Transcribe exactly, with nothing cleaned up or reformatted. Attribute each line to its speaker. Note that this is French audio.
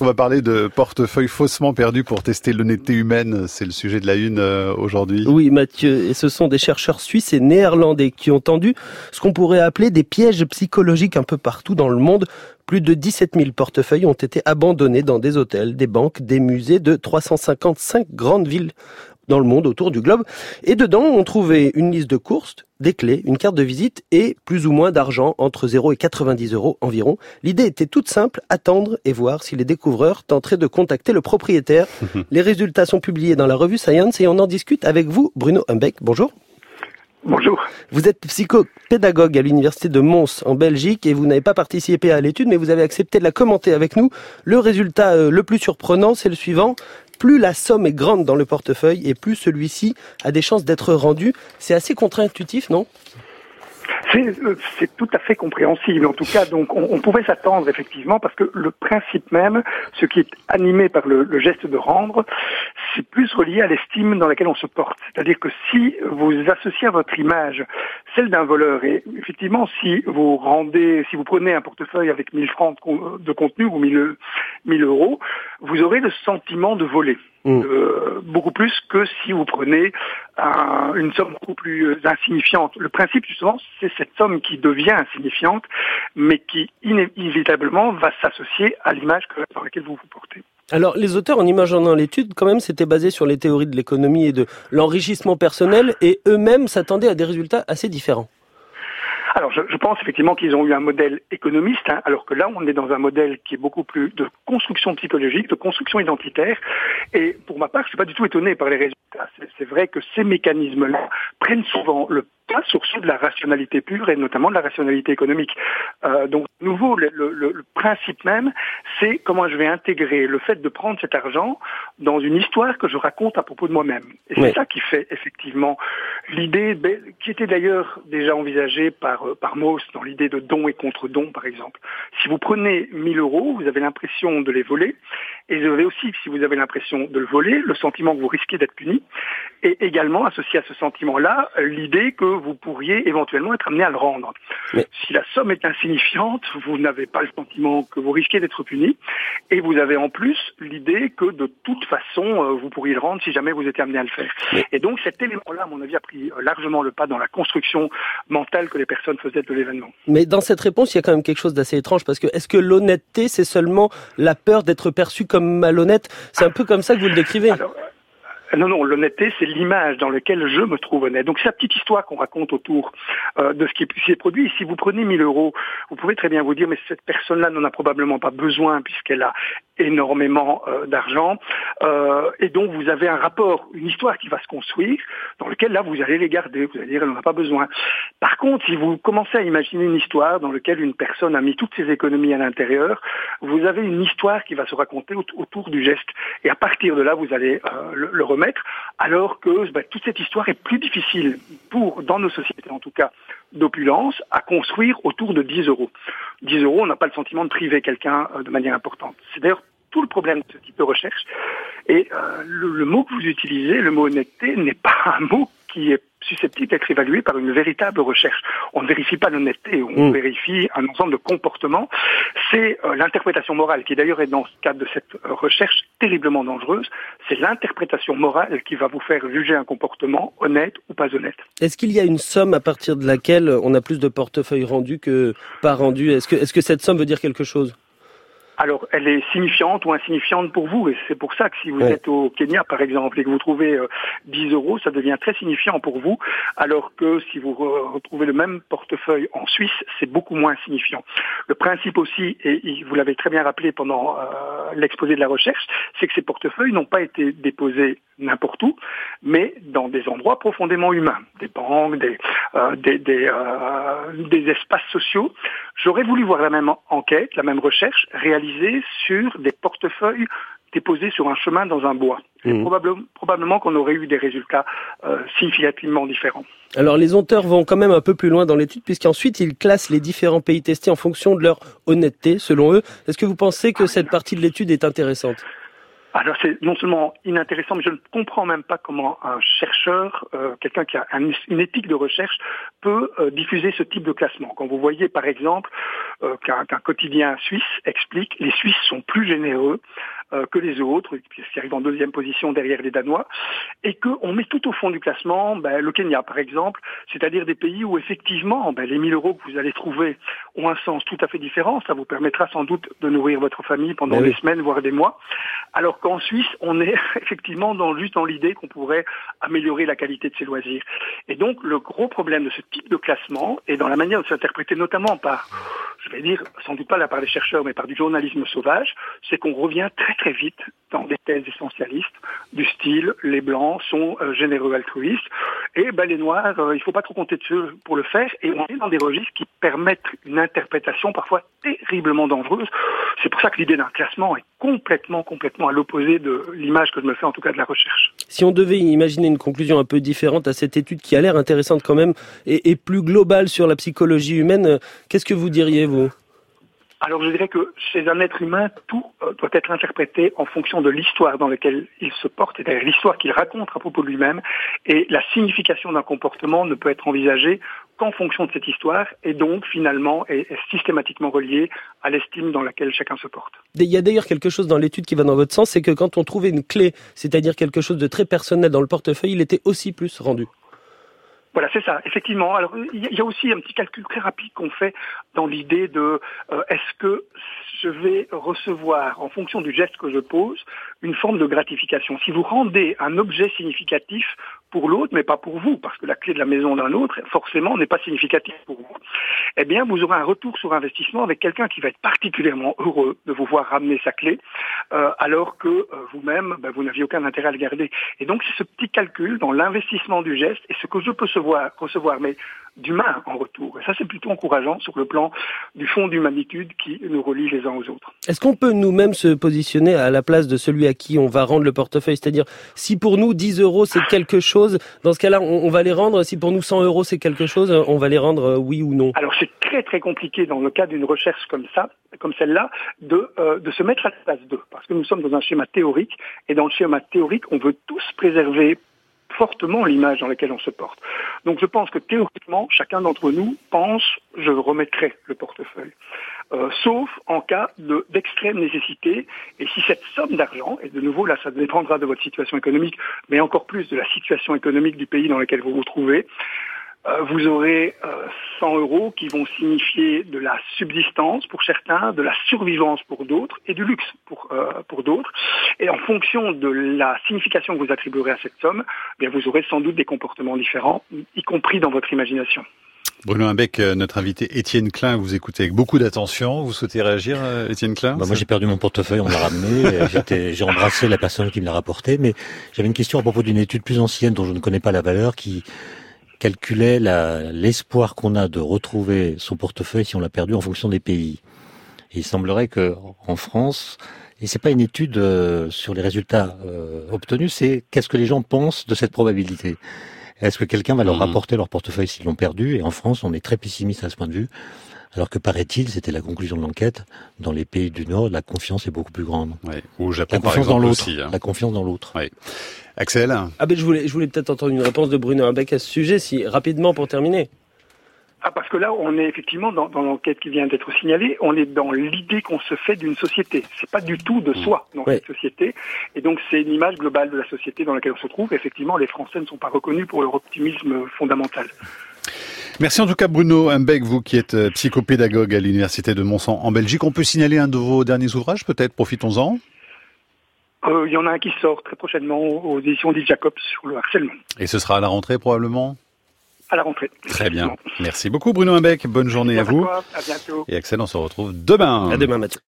Speaker 1: On va parler de portefeuille faussement perdu pour tester l'honnêteté humaine. C'est le sujet de la une euh, aujourd'hui.
Speaker 2: Oui, Mathieu, et ce sont des chercheurs suisses et néerlandais qui ont tendu ce qu'on pourrait appeler des pièges psychologiques un peu partout dans le monde. Plus de dix-sept mille portefeuilles ont été abandonnés dans des hôtels, des banques, des musées de trois cent cinquante-cinq grandes villes dans le monde, autour du globe. Et dedans, on trouvait une liste de courses, des clés, une carte de visite et plus ou moins d'argent, entre zéro et quatre-vingt-dix euros environ. L'idée était toute simple, attendre et voir si les découvreurs tenteraient de contacter le propriétaire. Les résultats sont publiés dans la revue Science et on en discute avec vous, Bruno Humbeck. Bonjour.
Speaker 3: Bonjour.
Speaker 2: Vous êtes psychopédagogue à l'université de Mons en Belgique et vous n'avez pas participé à l'étude, mais vous avez accepté de la commenter avec nous. Le résultat euh, le plus surprenant, c'est le suivant. Plus la somme est grande dans le portefeuille et plus celui-ci a des chances d'être rendu. C'est assez contre-intuitif, non ?
Speaker 3: C'est, c'est tout à fait compréhensible. En tout cas, donc, on, on pouvait s'attendre effectivement parce que le principe même, ce qui est animé par le, le geste de rendre, c'est plus relié à l'estime dans laquelle on se porte. C'est-à-dire que si vous associez à votre image celle d'un voleur, et effectivement, si vous rendez, si vous prenez un portefeuille avec mille francs de contenu ou mille euros, vous aurez le sentiment de voler. Mmh. Euh, beaucoup plus que si vous prenez un, une somme beaucoup plus euh, insignifiante. Le principe, justement, c'est cette somme qui devient insignifiante, mais qui inévitablement va s'associer à l'image que, dans laquelle vous vous portez.
Speaker 2: Alors, les auteurs, en imaginant l'étude, quand même, s'étaient basés sur les théories de l'économie et de l'enrichissement personnel, et eux-mêmes s'attendaient à des résultats assez différents.
Speaker 3: Alors, je, je pense effectivement qu'ils ont eu un modèle économiste, hein, alors que là, on est dans un modèle qui est beaucoup plus de construction psychologique, de construction identitaire. Et pour ma part, je suis pas du tout étonné par les résultats. C'est, c'est vrai que ces mécanismes-là prennent souvent le pas sur ceux de la rationalité pure et notamment de la rationalité économique. Euh, donc, de nouveau, le, le, le principe même, c'est comment je vais intégrer le fait de prendre cet argent dans une histoire que je raconte à propos de moi-même. Et oui. C'est ça qui fait effectivement l'idée, qui était d'ailleurs déjà envisagée par, par Mauss dans l'idée de don et contre-don, par exemple. Si vous prenez mille euros, vous avez l'impression de les voler, et vous avez aussi, si vous avez l'impression de le voler, le sentiment que vous risquez d'être puni, et également associé à ce sentiment-là, l'idée que vous pourriez éventuellement être amené à le rendre. Mais... Si la somme est insignifiante, vous n'avez pas le sentiment que vous risquez d'être puni, et vous avez en plus l'idée que de toute façon, vous pourriez le rendre si jamais vous étiez amené à le faire. Mais... Et donc cet élément-là, à mon avis, a pris largement le pas dans la construction mentale que les personnes faisaient de l'événement.
Speaker 2: Mais dans cette réponse, il y a quand même quelque chose d'assez étrange, parce que est-ce que l'honnêteté, c'est seulement la peur d'être perçu comme malhonnête ? C'est un peu comme ça que vous le décrivez.
Speaker 3: Alors, Non, non, l'honnêteté, c'est l'image dans laquelle je me trouve honnête. Donc, c'est la petite histoire qu'on raconte autour euh, de ce qui est, qui est produit. Et si vous prenez mille euros, vous pouvez très bien vous dire, mais cette personne-là n'en a probablement pas besoin puisqu'elle a énormément euh, d'argent. Euh, et donc, vous avez un rapport, une histoire qui va se construire, dans lequel, là, vous allez les garder. Vous allez dire, elle n'en a pas besoin. Par contre, si vous commencez à imaginer une histoire dans laquelle une personne a mis toutes ses économies à l'intérieur, vous avez une histoire qui va se raconter autour du geste. Et à partir de là, vous allez euh, le, le remettre. Alors que bah, toute cette histoire est plus difficile pour, dans nos sociétés en tout cas, d'opulence, à construire autour de dix euros. dix euros, on n'a pas le sentiment de priver quelqu'un euh, de manière importante. C'est d'ailleurs tout le problème de ce type de recherche. Et euh, le, le mot que vous utilisez, le mot honnêteté, n'est pas un mot qui est susceptible d'être évalué par une véritable recherche. On ne vérifie pas l'honnêteté, on mmh. vérifie un ensemble de comportements. C'est euh, l'interprétation morale, qui d'ailleurs est dans ce cadre de cette euh, recherche terriblement dangereuse. C'est l'interprétation morale qui va vous faire juger un comportement honnête ou pas honnête.
Speaker 2: Est-ce qu'il y a une somme à partir de laquelle on a plus de portefeuilles rendus que pas rendus ? Est-ce que, est-ce que cette somme veut dire quelque chose ?
Speaker 3: Alors, elle est signifiante ou insignifiante pour vous, et c'est pour ça que si vous ouais. êtes au Kenya, par exemple, et que vous trouvez euh, dix euros, ça devient très signifiant pour vous, alors que si vous re- retrouvez le même portefeuille en Suisse, c'est beaucoup moins signifiant. Le principe aussi, et vous l'avez très bien rappelé pendant euh, l'exposé de la recherche, c'est que ces portefeuilles n'ont pas été déposés n'importe où, mais dans des endroits profondément humains, des banques, des, euh, des, des, euh, des espaces sociaux. J'aurais voulu voir la même enquête, la même recherche réalisée sur des portefeuilles déposés sur un chemin dans un bois. Mmh. Probablement, probablement qu'on aurait eu des résultats euh, significativement différents.
Speaker 2: Alors les auteurs vont quand même un peu plus loin dans l'étude, puisqu'ensuite ils classent les différents pays testés en fonction de leur honnêteté, selon eux. Est-ce que vous pensez que cette partie de l'étude est intéressante ?
Speaker 3: Alors c'est non seulement inintéressant, mais je ne comprends même pas comment un chercheur, euh, quelqu'un qui a un, une éthique de recherche, peut euh, diffuser ce type de classement. Quand vous voyez par exemple euh, qu'un, qu'un quotidien suisse explique, les Suisses sont plus généreux euh, que les autres, qui arrivent en deuxième position derrière les Danois, et qu'on met tout au fond du classement ben, le Kenya, par exemple, c'est-à-dire des pays où effectivement ben, les mille euros que vous allez trouver ont un sens tout à fait différent. Ça vous permettra sans doute de nourrir votre famille pendant
Speaker 2: oui.
Speaker 3: des semaines, voire des mois. Alors qu'en Suisse, on est effectivement dans, juste dans l'idée qu'on pourrait améliorer la qualité de ses loisirs. Et donc, le gros problème de ce type de classement, et dans la manière de s'interpréter notamment par, je vais dire, sans doute pas là par les chercheurs, mais par du journalisme sauvage, c'est qu'on revient très très vite dans des thèses essentialistes du style les blancs sont euh, généreux altruistes et ben, les noirs, euh, il ne faut pas trop compter dessus pour le faire, et on est dans des registres qui permettent une interprétation parfois terriblement dangereuse. C'est pour ça que l'idée d'un classement est complètement, complètement à l'opposé de l'image que je me fais en tout cas de la recherche.
Speaker 2: Si on devait imaginer une conclusion un peu différente à cette étude qui a l'air intéressante quand même et, et plus globale sur la psychologie humaine, qu'est-ce que vous diriez, vous ?
Speaker 3: Alors je dirais que chez un être humain, tout euh, doit être interprété en fonction de l'histoire dans laquelle il se porte, c'est-à-dire l'histoire qu'il raconte à propos de lui-même, et la signification d'un comportement ne peut être envisagée qu'en fonction de cette histoire, et donc finalement est, est systématiquement reliée à l'estime dans laquelle chacun se porte.
Speaker 2: Il y a d'ailleurs quelque chose dans l'étude qui va dans votre sens, c'est que quand on trouvait une clé, c'est-à-dire quelque chose de très personnel dans le portefeuille, il était aussi plus rendu.
Speaker 3: Voilà, c'est ça, effectivement. Alors, il y a aussi un petit calcul très rapide qu'on fait dans l'idée de euh, est-ce que je vais recevoir, en fonction du geste que je pose, une forme de gratification. Si vous rendez un objet significatif pour l'autre, mais pas pour vous, parce que la clé de la maison d'un autre, forcément, n'est pas significative pour vous, eh bien, vous aurez un retour sur investissement avec quelqu'un qui va être particulièrement heureux de vous voir ramener sa clé, euh, alors que euh, vous-même, ben, vous n'aviez aucun intérêt à le garder. Et donc, c'est ce petit calcul dans l'investissement du geste et ce que je peux recevoir, recevoir mais d'humain en retour. Et ça, c'est plutôt encourageant sur le plan du fond d'humanitude qui nous relie les uns aux autres.
Speaker 2: Est-ce qu'on peut nous-mêmes se positionner à la place de celui à qui on va rendre le portefeuille ? C'est-à-dire, si pour nous dix euros c'est quelque chose, dans ce cas-là, on, on va les rendre. Si pour nous cent euros c'est quelque chose, on va les rendre euh, oui ou non ?
Speaker 3: Alors c'est très très compliqué dans le cas d'une recherche comme ça, comme celle-là, de, euh, de se mettre à la place d'eux. Parce que nous sommes dans un schéma théorique, et dans le schéma théorique, on veut tous préserver fortement l'image dans laquelle on se porte. Donc je pense que théoriquement, chacun d'entre nous pense « je remettrai le portefeuille euh, ». Sauf en cas de, d'extrême nécessité, et si cette somme d'argent, et de nouveau là ça dépendra de votre situation économique, mais encore plus de la situation économique du pays dans lequel vous vous trouvez, euh, vous aurez euh, cent euros qui vont signifier de la subsistance pour certains, de la survivance pour d'autres et du luxe pour, euh, pour d'autres. Et en fonction de la signification que vous attribuerez à cette somme, eh bien vous aurez sans doute des comportements différents, y compris dans votre imagination.
Speaker 1: Bruno Imbeck, notre invité Étienne Klein, vous écoutez avec beaucoup d'attention. Vous souhaitez réagir, Étienne Klein ?
Speaker 4: Bah moi, j'ai perdu mon portefeuille, on me l'a ramené. J'étais, j'ai embrassé la personne qui me l'a rapporté, mais j'avais une question à propos d'une étude plus ancienne dont je ne connais pas la valeur, qui calculait la, l'espoir qu'on a de retrouver son portefeuille si on l'a perdu en fonction des pays. Et il semblerait que en France, et c'est pas une étude euh, sur les résultats euh, obtenus, c'est qu'est-ce que les gens pensent de cette probabilité. Est-ce que quelqu'un va leur rapporter leur portefeuille s'ils l'ont perdu ? Et en France, on est très pessimiste à ce point de vue. Alors que paraît-il, c'était la conclusion de l'enquête, dans les pays du Nord, la confiance est beaucoup plus grande.
Speaker 1: Ouais. Au Japon,
Speaker 4: la
Speaker 1: par
Speaker 4: confiance
Speaker 1: exemple,
Speaker 4: dans l'autre.
Speaker 1: aussi. Hein.
Speaker 4: La confiance dans l'autre.
Speaker 1: Ouais. Axel ?
Speaker 2: Ah ben je voulais, je voulais peut-être entendre une réponse de Bruno Imbeck à ce sujet, si rapidement pour terminer.
Speaker 3: Ah, parce que là, on est effectivement dans, dans l'enquête qui vient d'être signalée, on est dans l'idée qu'on se fait d'une société. C'est pas du tout de soi dans
Speaker 2: ouais.
Speaker 3: cette société. Et donc, c'est une image globale de la société dans laquelle on se trouve. Effectivement, les Français ne sont pas reconnus pour leur optimisme fondamental.
Speaker 1: Merci en tout cas Bruno Imbeck, vous qui êtes psychopédagogue à l'Université de Montsant en Belgique. On peut signaler un de vos derniers ouvrages, peut-être, profitons-en.
Speaker 3: Euh, il y en a un qui sort très prochainement aux éditions Di Jacobs sur le harcèlement.
Speaker 1: Et ce sera à la rentrée probablement ?
Speaker 3: À la rentrée.
Speaker 1: Très bien. Merci beaucoup Bruno Imbeck. Bonne journée
Speaker 3: Merci
Speaker 1: à vous.
Speaker 3: À, à bientôt.
Speaker 1: Et Axel, on se retrouve demain.
Speaker 2: À demain Mathieu.